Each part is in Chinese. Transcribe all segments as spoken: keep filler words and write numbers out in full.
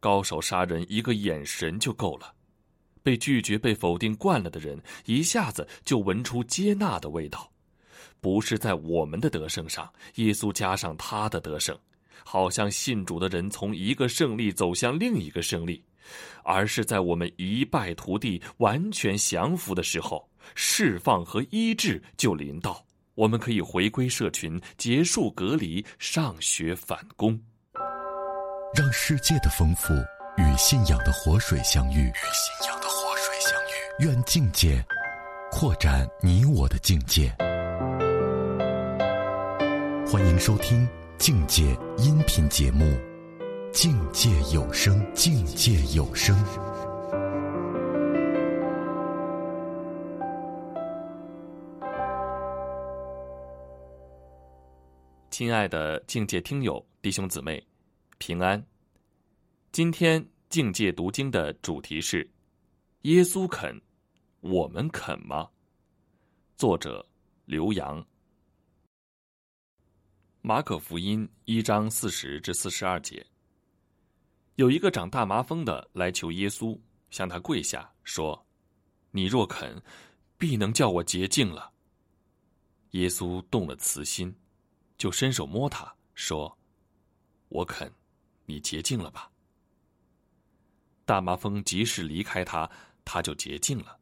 高手杀人一个眼神就够了。被拒绝、被否定惯了的人，一下子就闻出接纳的味道。不是在我们的得胜上，耶稣加上他的得胜，好像信主的人从一个胜利走向另一个胜利，而是在我们一败涂地、完全降服的时候，释放和医治就临到，我们可以回归社群，结束隔离，上学返工。 让世界的丰富与信仰的活水相遇， 与信仰的活水相遇。 愿境界扩展你我的境界。欢迎收听境界音频节目《境界有声》，境界有声。 亲爱的境界听友弟兄姊妹，平安。今天境界读经的主题是耶稣肯，我们肯吗？作者刘洋。马可福音一章四十至四十二节，有一个长大麻风的来求耶稣，向他跪下说：你若肯，必能叫我洁净了。耶稣动了慈心，就伸手摸他，说：我肯，你洁净了吧。大麻风即时离开他，他就洁净了。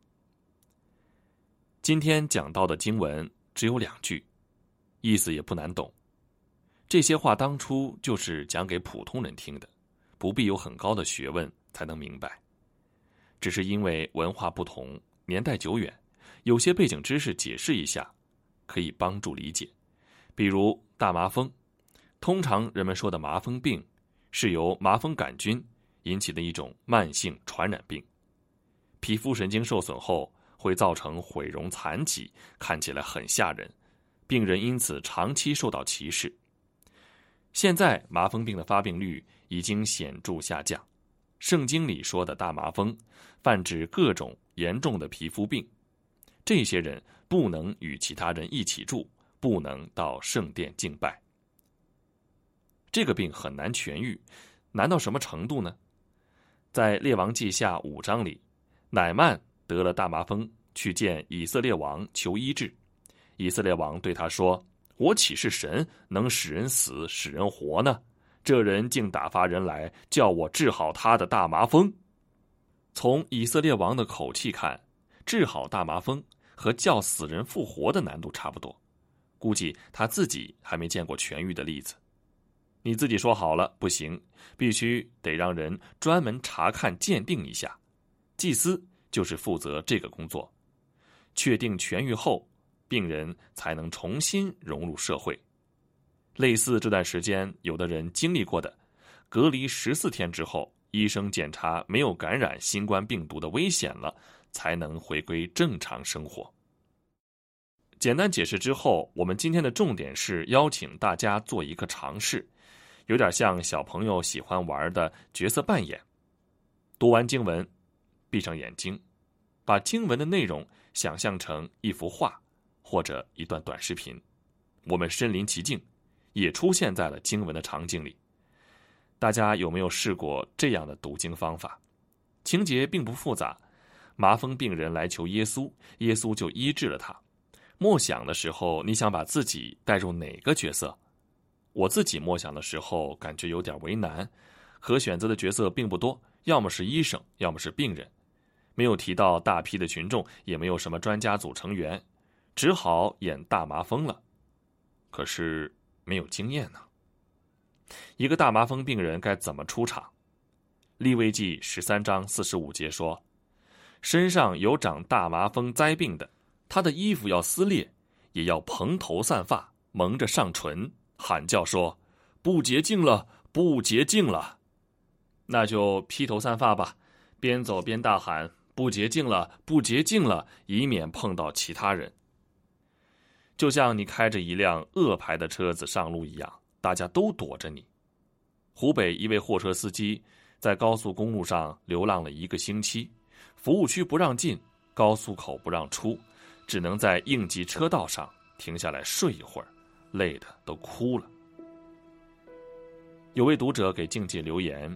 今天讲到的经文只有两句，意思也不难懂。这些话当初就是讲给普通人听的，不必有很高的学问才能明白。只是因为文化不同，年代久远，有些背景知识解释一下，可以帮助理解。比如大麻风，通常人们说的麻风病是由麻风杆菌引起的一种慢性传染病，皮肤神经受损后会造成毁容残疾，看起来很吓人，病人因此长期受到歧视。现在麻风病的发病率已经显著下降，圣经里说的大麻风泛指各种严重的皮肤病，这些人不能与其他人一起住，不能到圣殿敬拜。这个病很难痊愈，难到什么程度呢？在列王记下五章里，乃曼得了大麻风，去见以色列王求医治。以色列王对他说：我岂是神，能使人死使人活呢？这人竟打发人来叫我治好他的大麻风。从以色列王的口气看，治好大麻风和叫死人复活的难度差不多，估计他自己还没见过痊愈的例子。你自己说好了不行，必须得让人专门查看鉴定一下，祭司就是负责这个工作。确定痊愈后，病人才能重新融入社会。类似这段时间有的人经历过的，隔离十四天之后，医生检查没有感染新冠病毒的危险了，才能回归正常生活。简单解释之后，我们今天的重点是邀请大家做一个尝试，有点像小朋友喜欢玩的角色扮演。读完经文，闭上眼睛，把经文的内容想象成一幅画或者一段短视频，我们身临其境，也出现在了经文的场景里。大家有没有试过这样的读经方法？情节并不复杂，麻风病人来求耶稣，耶稣就医治了他。默想的时候，你想把自己带入哪个角色？我自己默想的时候感觉有点为难，可选择的角色并不多，要么是医生，要么是病人，没有提到大批的群众，也没有什么专家组成员，只好演大麻风了。可是没有经验呢。一个大麻风病人该怎么出场？利未记十三章四十五节说，身上有长大麻风灾病的，他的衣服要撕裂，也要蓬头散发，蒙着上唇，喊叫说：不洁净了，不洁净了。那就披头散发吧，边走边大喊：不洁净了，不洁净了，以免碰到其他人。就像你开着一辆恶牌的车子上路一样，大家都躲着你。湖北一位货车司机在高速公路上流浪了一个星期，服务区不让进，高速口不让出，只能在应急车道上停下来睡一会儿，累得都哭了。有位读者给境界留言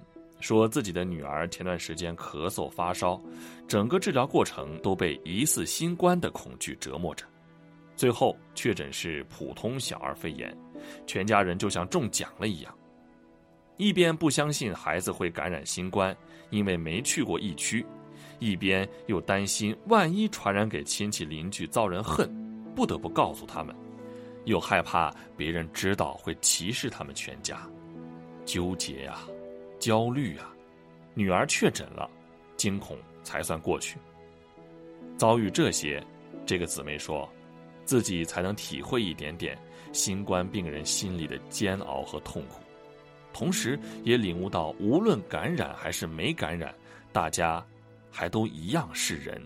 说自己的女儿前段时间咳嗽发烧，整个治疗过程都被疑似新冠的恐惧折磨着，最后确诊是普通小儿肺炎，全家人就像中奖了一样。一边不相信孩子会感染新冠，因为没去过疫区，一边又担心万一传染给亲戚邻居遭人恨，不得不告诉他们，又害怕别人知道会歧视他们全家。纠结啊，焦虑啊，女儿确诊了，惊恐才算过去。遭遇这些，这个姊妹说，自己才能体会一点点新冠病人心里的煎熬和痛苦，同时也领悟到无论感染还是没感染，大家还都一样是人。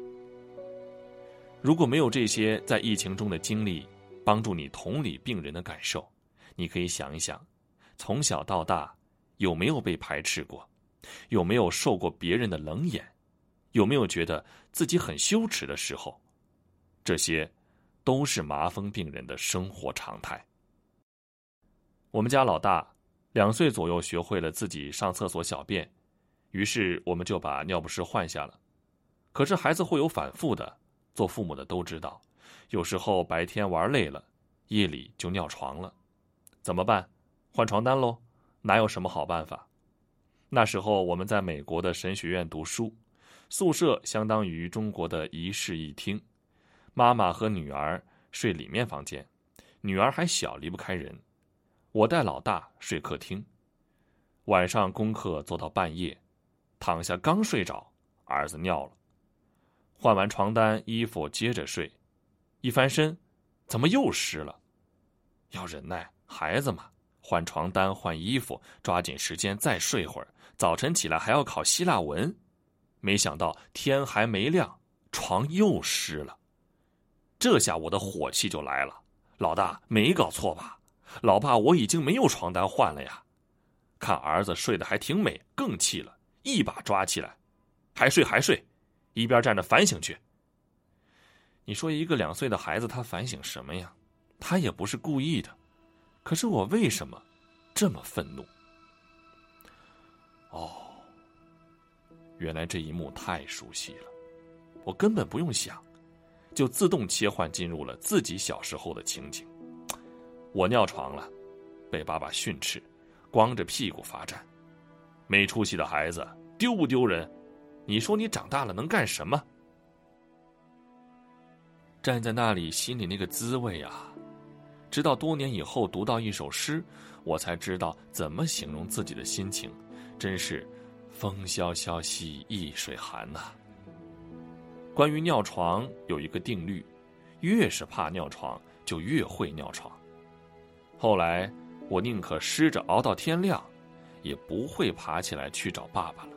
如果没有这些在疫情中的经历帮助你同理病人的感受，你可以想一想，从小到大有没有被排斥过，有没有受过别人的冷眼，有没有觉得自己很羞耻的时候，这些都是麻风病人的生活常态。我们家老大两岁左右学会了自己上厕所小便，于是我们就把尿不湿换下了。可是孩子会有反复的，做父母的都知道，有时候白天玩累了，夜里就尿床了。怎么办？换床单喽，哪有什么好办法？那时候我们在美国的神学院读书，宿舍相当于中国的一室一厅，妈妈和女儿睡里面房间，女儿还小离不开人，我带老大睡客厅。晚上功课做到半夜，躺下刚睡着，儿子尿了。换完床单衣服接着睡，一翻身怎么又湿了？要忍耐，孩子嘛，换床单换衣服，抓紧时间再睡会儿，早晨起来还要考希腊文。没想到天还没亮，床又湿了。这下我的火气就来了，老大没搞错吧？老爸我已经没有床单换了呀。看儿子睡得还挺美，更气了，一把抓起来，还睡还睡，一边站着反省去。你说一个两岁的孩子他反省什么呀？他也不是故意的，可是我为什么这么愤怒？哦，原来这一幕太熟悉了，我根本不用想，就自动切换进入了自己小时候的情景。我尿床了，被爸爸训斥，光着屁股罚站。没出息的孩子，丢不丢人？你说你长大了能干什么？站在那里，心里那个滋味啊！直到多年以后读到一首诗，我才知道怎么形容自己的心情，真是风萧萧兮易水寒呐、啊。关于尿床有一个定律，越是怕尿床，就越会尿床。后来我宁可湿着熬到天亮，也不会爬起来去找爸爸了。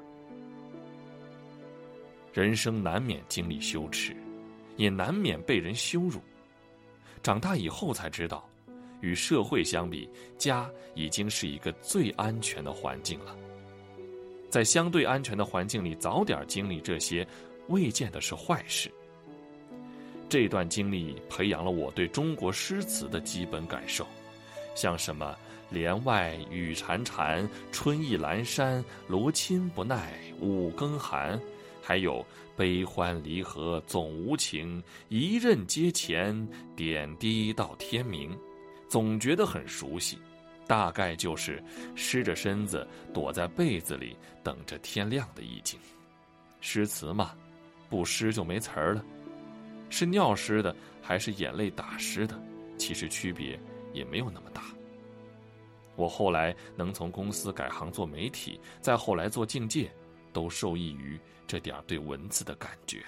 人生难免经历羞耻，也难免被人羞辱。长大以后才知道，与社会相比，家已经是一个最安全的环境了。在相对安全的环境里，早点经历这些，未见得是坏事。这段经历培养了我对中国诗词的基本感受，像什么帘外雨潺潺，春意阑珊，罗衾不耐，五更寒，还有悲欢离合总无情，一任阶前，点滴到天明，总觉得很熟悉，大概就是湿着身子躲在被子里等着天亮的意境。诗词嘛，不湿就没词儿了，是尿湿的还是眼泪打湿的，其实区别也没有那么大。我后来能从公司改行做媒体，再后来做境界，都受益于这点对文字的感觉。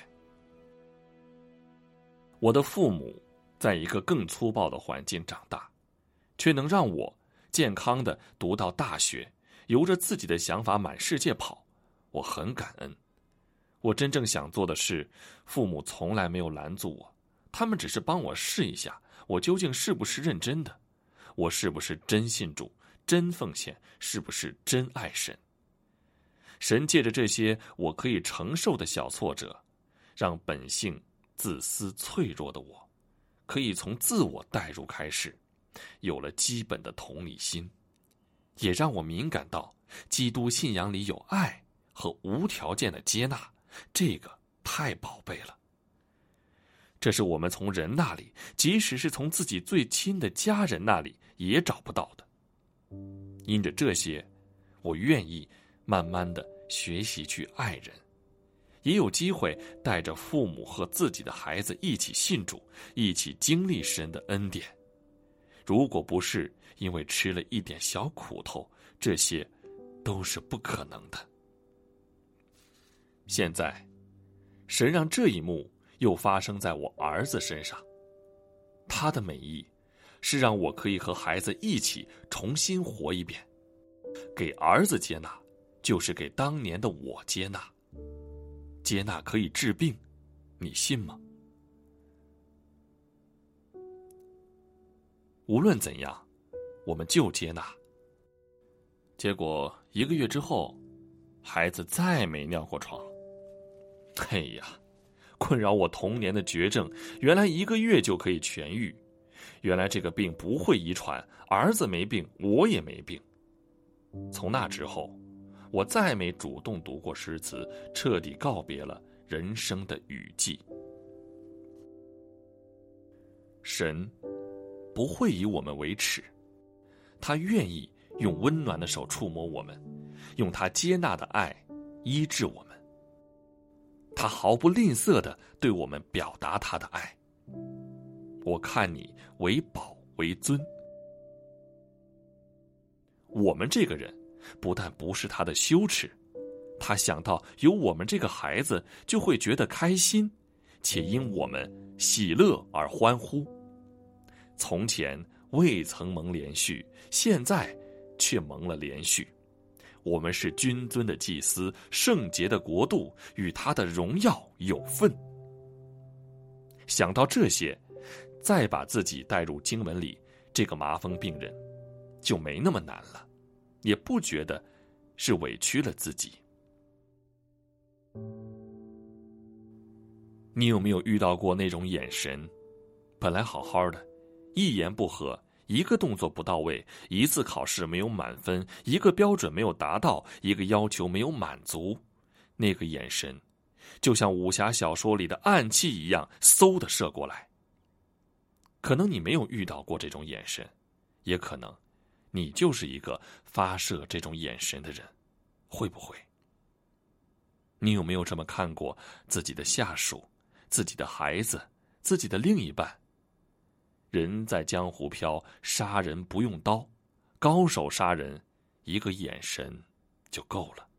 我的父母在一个更粗暴的环境长大，却能让我健康的读到大学，由着自己的想法满世界跑，我很感恩。我真正想做的事，父母从来没有拦阻我，他们只是帮我试一下，我究竟是不是认真的，我是不是真信主，真奉献，是不是真爱神。神借着这些我可以承受的小挫折，让本性自私脆弱的我，可以从自我代入开始，有了基本的同理心，也让我敏感到基督信仰里有爱和无条件的接纳，这个太宝贝了。这是我们从人那里，即使是从自己最亲的家人那里也找不到的。因着这些，我愿意慢慢的学习去爱人，也有机会带着父母和自己的孩子一起信主，一起经历神的恩典。如果不是因为吃了一点小苦头，这些都是不可能的。现在，神让这一幕又发生在我儿子身上，他的美意是让我可以和孩子一起重新活一遍。给儿子接纳，就是给当年的我接纳。接纳可以治病，你信吗？无论怎样，我们就接纳。结果一个月之后，孩子再没尿过床。嘿呀，困扰我童年的绝症，原来一个月就可以痊愈。原来这个病不会遗传，儿子没病，我也没病。从那之后，我再没主动读过诗词，彻底告别了人生的雨季。神不会以我们为耻，他愿意用温暖的手触摸我们，用他接纳的爱医治我们。他毫不吝啬地对我们表达他的爱。我看你为宝为尊。我们这个人不但不是他的羞耻，他想到有我们这个孩子就会觉得开心，且因我们喜乐而欢呼。从前未曾蒙连续，现在却蒙了连续。我们是君尊的祭司，圣洁的国度，与他的荣耀有份。想到这些，再把自己带入经文里这个麻风病人，就没那么难了，也不觉得是委屈了自己。你有没有遇到过那种眼神，本来好好的，一言不合，一个动作不到位，一次考试没有满分，一个标准没有达到，一个要求没有满足，那个眼神就像武侠小说里的暗器一样，嗖地射过来。可能你没有遇到过这种眼神，也可能你就是一个发射这种眼神的人，会不会？你有没有这么看过自己的下属、自己的孩子、自己的另一半？人在江湖飘，杀人不用刀，高手杀人，一个眼神就够了。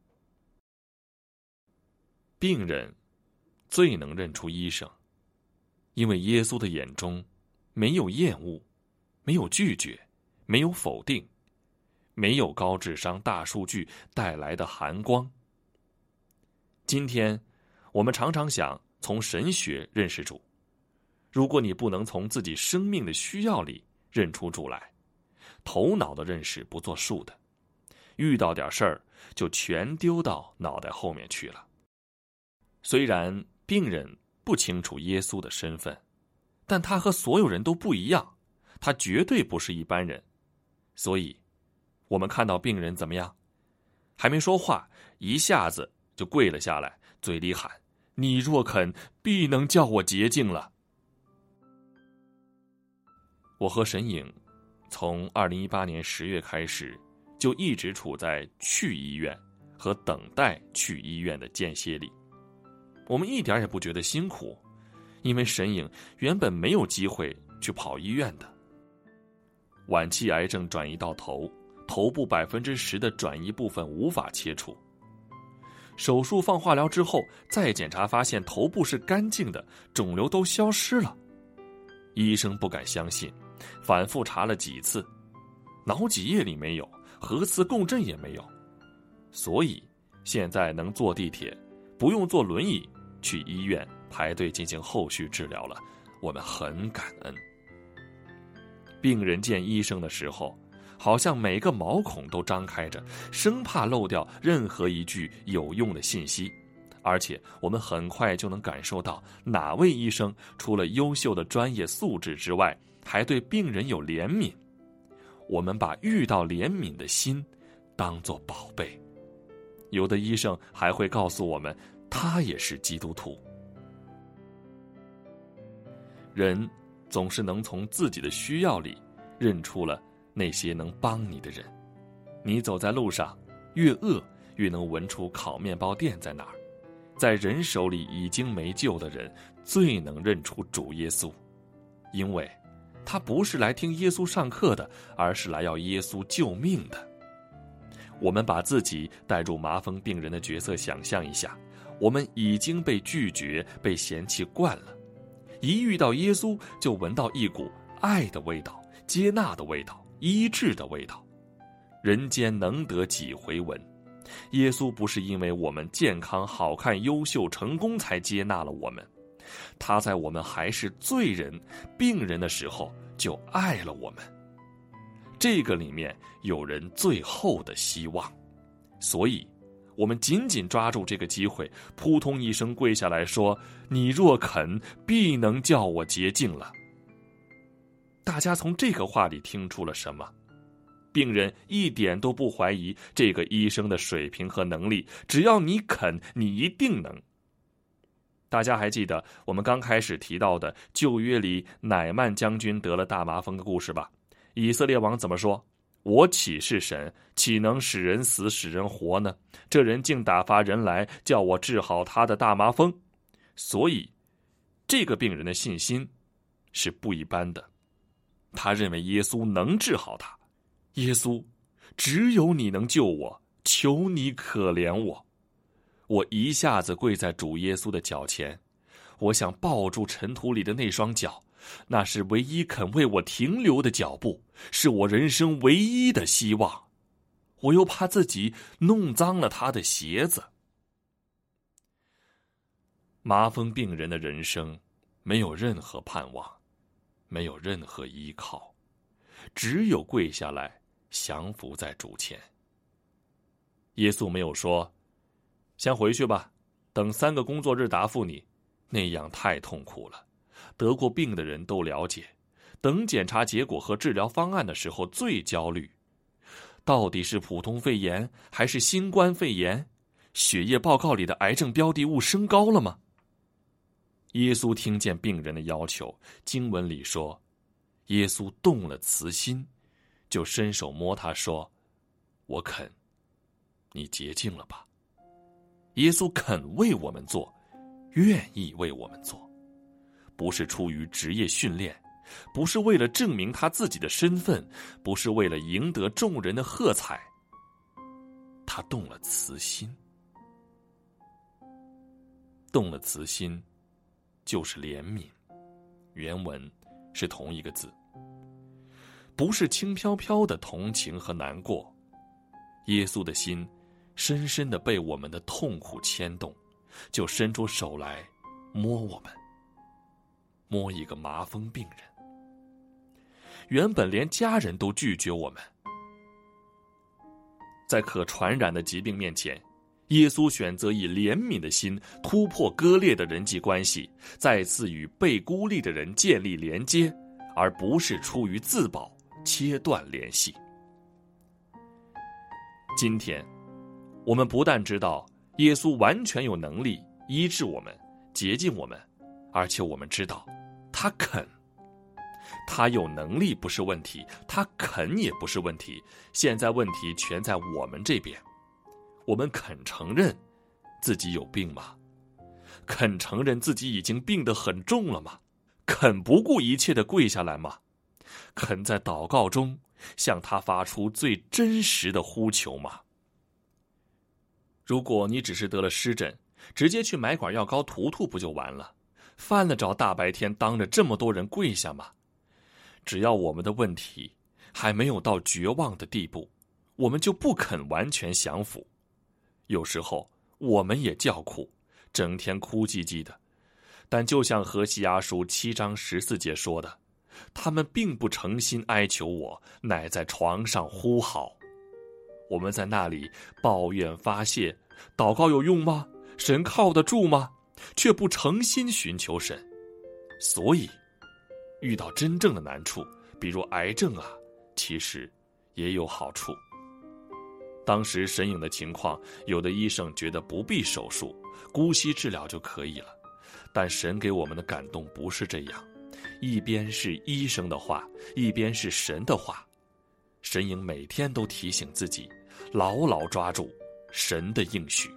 病人最能认出医生，因为耶稣的眼中没有厌恶，没有拒绝，没有否定，没有高智商大数据带来的寒光。今天我们常常想从神学认识主，如果你不能从自己生命的需要里认出主来，头脑的认识不作数的，遇到点事儿就全丢到脑袋后面去了。虽然病人不清楚耶稣的身份，但他和所有人都不一样，他绝对不是一般人。所以我们看到病人怎么样，还没说话，一下子就跪了下来，嘴里喊：你若肯，必能叫我洁净了。我和神影从二零一八年十月开始，就一直处在去医院和等待去医院的间歇里。我们一点也不觉得辛苦，因为神影原本没有机会去跑医院的。晚期癌症转移到头，头部百分之十的转移部分无法切除。手术放化疗之后，再检查发现头部是干净的，肿瘤都消失了。医生不敢相信，反复查了几次，脑脊液里没有，核磁共振也没有，所以现在能坐地铁，不用坐轮椅去医院排队进行后续治疗了，我们很感恩。病人见医生的时候，好像每个毛孔都张开着，生怕漏掉任何一句有用的信息。而且我们很快就能感受到哪位医生除了优秀的专业素质之外，还对病人有怜悯。我们把遇到怜悯的心当作宝贝。有的医生还会告诉我们，他也是基督徒。人总是能从自己的需要里认出了那些能帮你的人。你走在路上，越饿越能闻出烤面包店在哪儿。在人手里已经没救的人，最能认出主耶稣，因为他不是来听耶稣上课的，而是来要耶稣救命的。我们把自己带入麻风病人的角色，想象一下，我们已经被拒绝、被嫌弃惯了，一遇到耶稣就闻到一股爱的味道、接纳的味道、医治的味道。人间能得几回闻？耶稣不是因为我们健康、好看、优秀、成功才接纳了我们，他在我们还是罪人、病人的时候就爱了我们。这个里面有人最后的希望，所以我们紧紧抓住这个机会，扑通一声跪下来说：你若肯，必能叫我洁净了。大家从这个话里听出了什么？病人一点都不怀疑这个医生的水平和能力，只要你肯，你一定能。大家还记得我们刚开始提到的旧约里乃曼将军得了大麻风的故事吧？以色列王怎么说？我岂是神，岂能使人死使人活呢？这人竟打发人来叫我治好他的大麻风。所以这个病人的信心是不一般的，他认为耶稣能治好他。耶稣，只有你能救我，求你可怜我。我一下子跪在主耶稣的脚前，我想抱住尘土里的那双脚，那是唯一肯为我停留的脚步，是我人生唯一的希望。我又怕自己弄脏了他的鞋子。麻风病人的人生没有任何盼望，没有任何依靠，只有跪下来降服在主前。耶稣没有说先回去吧，等三个工作日答复你，那样太痛苦了。得过病的人都了解，等检查结果和治疗方案的时候最焦虑，到底是普通肺炎还是新冠肺炎？血液报告里的癌症标的物升高了吗？耶稣听见病人的要求，经文里说，耶稣动了慈心，就伸手摸他说：我肯，你洁净了吧。耶稣肯为我们做，愿意为我们做，不是出于职业训练，不是为了证明他自己的身份，不是为了赢得众人的喝彩，他动了慈心。动了慈心就是怜悯，原文是同一个字，不是轻飘飘的同情和难过。耶稣的心深深地被我们的痛苦牵动，就伸出手来摸我们，摸一个麻风病人。原本连家人都拒绝我们，在可传染的疾病面前，耶稣选择以怜悯的心突破割裂的人际关系，再次与被孤立的人建立连接，而不是出于自保切断联系。今天我们不但知道耶稣完全有能力医治我们、洁净我们，而且我们知道他肯。他有能力不是问题，他肯也不是问题，现在问题全在我们这边。我们肯承认自己有病吗？肯承认自己已经病得很重了吗？肯不顾一切地跪下来吗？肯在祷告中向他发出最真实的呼求吗？如果你只是得了湿疹，直接去买管药膏涂涂不就完了？犯得着大白天当着这么多人跪下吗？只要我们的问题还没有到绝望的地步，我们就不肯完全降服。有时候我们也叫苦，整天哭唧唧的，但就像何西阿书七章十四节说的，他们并不诚心哀求我，乃在床上呼号。我们在那里抱怨发泄，祷告有用吗？神靠得住吗？却不诚心寻求神。所以遇到真正的难处，比如癌症啊，其实也有好处。 当时神隐的情况，有的医生觉得不必手术，姑息治疗就可以了。但神给我们的感动不是这样，一边是医生的话，一边是神的话。神隐每天都提醒自己，牢牢抓住神的应许。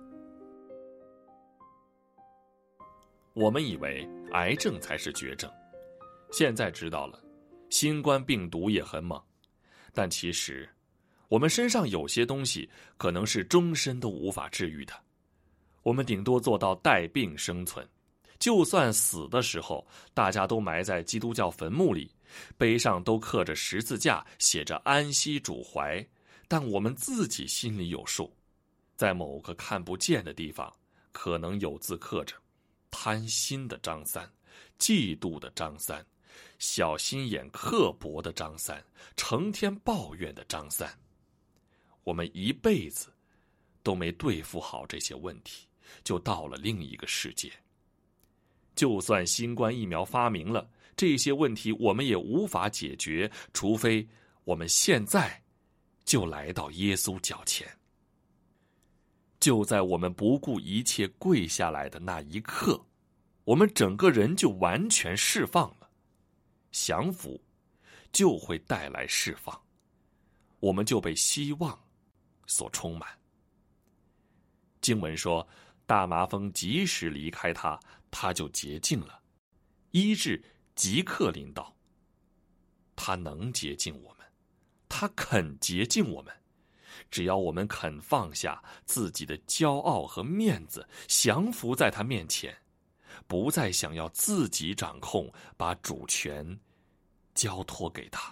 我们以为癌症才是绝症，现在知道了，新冠病毒也很猛，但其实我们身上有些东西可能是终身都无法治愈的，我们顶多做到带病生存。就算死的时候，大家都埋在基督教坟墓里，碑上都刻着十字架，写着安息主怀，但我们自己心里有数，在某个看不见的地方，可能有字刻着贪心的张三，嫉妒的张三，小心眼刻薄的张三，成天抱怨的张三。我们一辈子都没对付好这些问题，就到了另一个世界。就算新冠疫苗发明了，这些问题我们也无法解决，除非我们现在就来到耶稣脚前。就在我们不顾一切跪下来的那一刻，我们整个人就完全释放了。降服就会带来释放，我们就被希望所充满。经文说，大麻风即使离开他，他就洁净了，医治即刻临到。他能洁净我们，他肯洁净我们，只要我们肯放下自己的骄傲和面子，降服在他面前，不再想要自己掌控，把主权交托给他。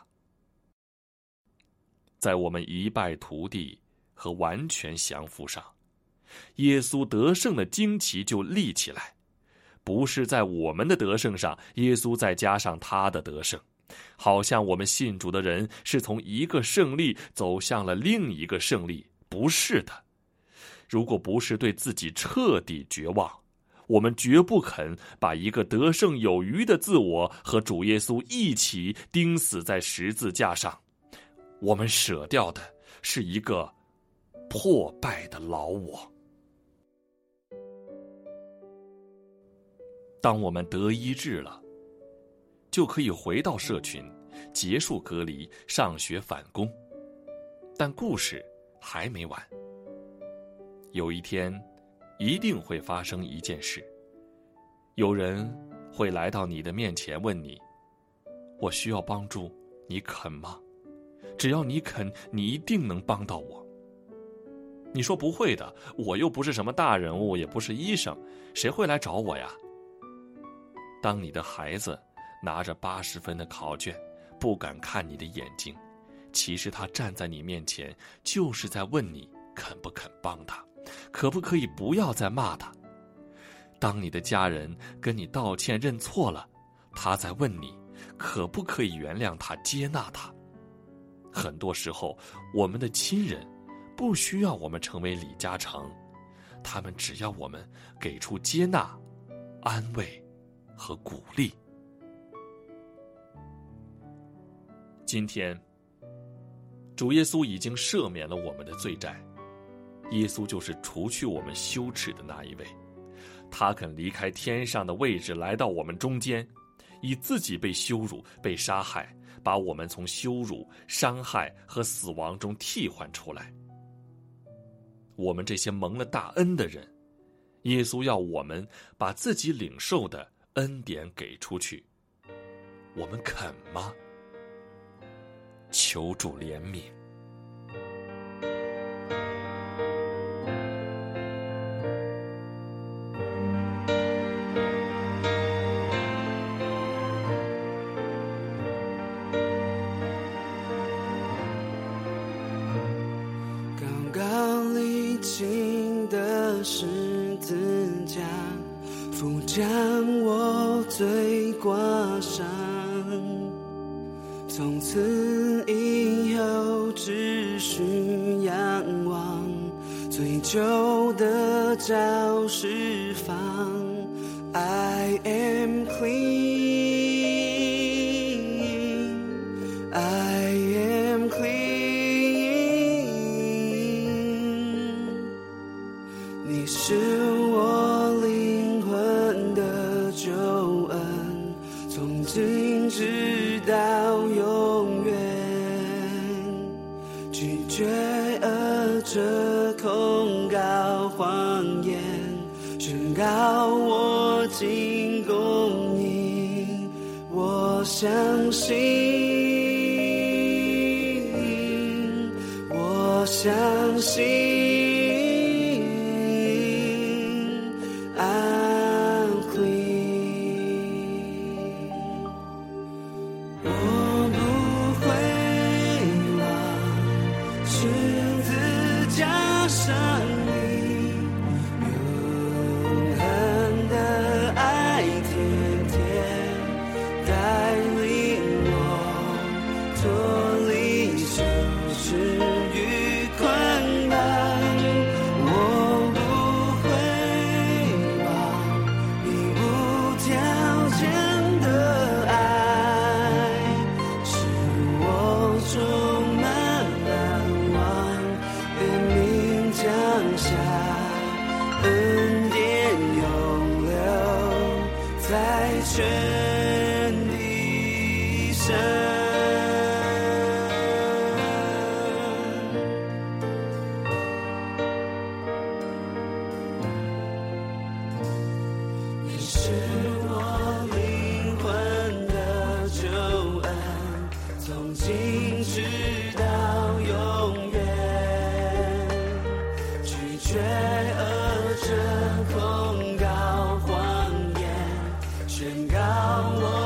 在我们一败涂地和完全降服上，耶稣得胜的旌旗就立起来，不是在我们的得胜上，耶稣再加上他的得胜，好像我们信主的人是从一个胜利走向了另一个胜利，不是的。如果不是对自己彻底绝望，我们绝不肯把一个得胜有余的自我和主耶稣一起钉死在十字架上。我们舍掉的是一个破败的老我。当我们得医治了，就可以回到社群，结束隔离，上学返工。但故事还没完。有一天一定会发生一件事，有人会来到你的面前问你，我需要帮助，你肯吗？只要你肯，你一定能帮到我。你说不会的，我又不是什么大人物，也不是医生，谁会来找我呀？当你的孩子拿着八十分的考卷，不敢看你的眼睛，其实他站在你面前，就是在问你肯不肯帮他，可不可以不要再骂他。当你的家人跟你道歉认错了，他在问你可不可以原谅他，接纳他。很多时候，我们的亲人不需要我们成为李嘉诚，他们只要我们给出接纳、安慰和鼓励。今天，主耶稣已经赦免了我们的罪债，耶稣就是除去我们羞耻的那一位。他肯离开天上的位置，来到我们中间，以自己被羞辱、被杀害，把我们从羞辱、伤害和死亡中替换出来。我们这些蒙了大恩的人，耶稣要我们把自己领受的恩典给出去，我们肯吗？求主怜悯。 刚刚历经的十字架，父将我罪挂上，从此以后只需仰望，最久的早释放。I am clean, I am clean, 你是我灵魂的救恩，从今直到永远。拒绝恶者控告谎言，宣告我尽公义。我相信，我相信。宣告我